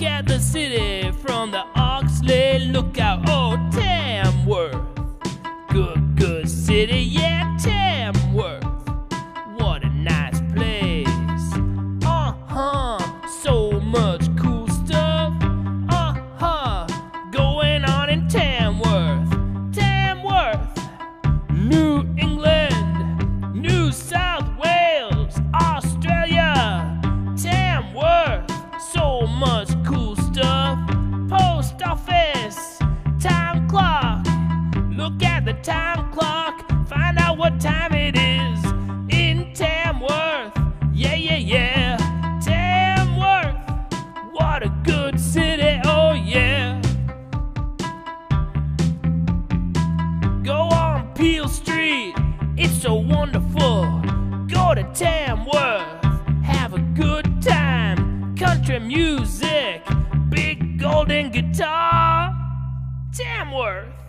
Look at the city from the Oxley Lookout. Oh, Tamworth, good city, yeah, Tamworth. What a nice place. So much cool stuff. Going on in Tamworth. Tamworth, New England, New South Wales, Australia. Tamworth, so much cool stuff. Post office, time clock. Look at the time clock, find out what time it is in Tamworth. Yeah. Tamworth, what a good city, oh yeah. Go on Peel Street, it's so wonderful. Go to Tamworth, have a good time. Country music, big golden guitar. Tamworth.